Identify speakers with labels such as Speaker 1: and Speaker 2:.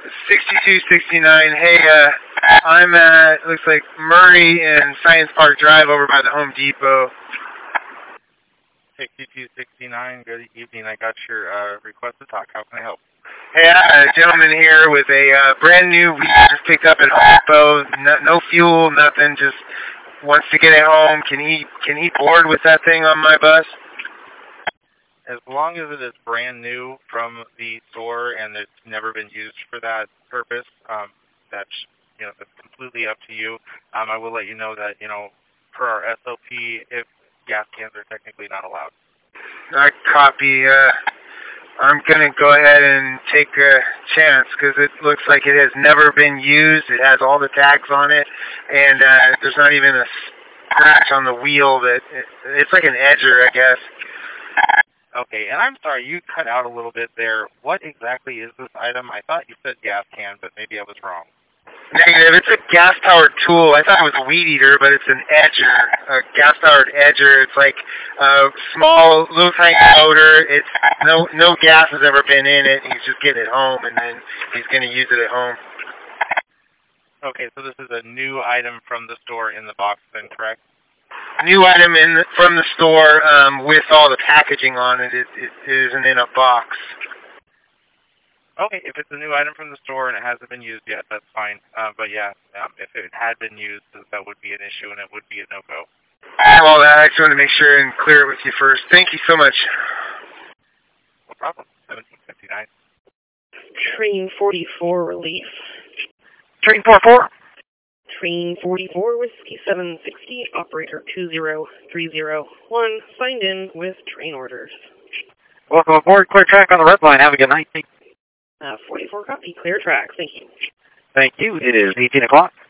Speaker 1: 6269. Hey, I'm at, looks like Murray and Science Park Drive over by the Home Depot.
Speaker 2: 6269, good evening. I got your request to talk. How can I help?
Speaker 1: Hey, a gentleman here with a brand new we just picked up at Home Depot. No fuel, nothing. Just wants to get it home. Can he board with that thing on my bus?
Speaker 2: As long as it is brand new from the store and it's never been used for that purpose, that's completely up to you. I will let you know that per our SOP, if gas cans are technically not allowed.
Speaker 1: I copy. I'm going to go ahead and take a chance because it looks like it has never been used. It has all the tags on it, and there's not even a scratch on the wheel. It's like an edger, I guess.
Speaker 2: Okay, and I'm sorry, you cut out a little bit there. What exactly is this item? I thought you said gas can, but maybe I was wrong.
Speaker 1: Negative. It's a gas-powered tool. I thought it was a weed eater, but it's an edger, a gas-powered edger. It's like a small, little tiny motor. It's no gas has ever been in it. He's just getting it home, and then he's going to use it at home.
Speaker 2: Okay, so this is a new item from the store in the box, then, correct?
Speaker 1: New item from the store with all the packaging on it. It isn't in a box.
Speaker 2: Okay, if it's a new item from the store and it hasn't been used yet, that's fine. But yeah, if it had been used, that would be an issue and it would be a no-go.
Speaker 1: Well, I just wanted to make sure and clear it with you first. Thank you so much.
Speaker 2: No problem. 1759.
Speaker 3: Train 44 relief.
Speaker 2: Train 44.
Speaker 3: Train 44, Whiskey 760, operator 20301, signed in with train orders.
Speaker 4: Welcome aboard. Clear track on the red line. Have a good night.
Speaker 3: 44 copy. Clear track. Thank you.
Speaker 4: Thank you. It is 18 o'clock.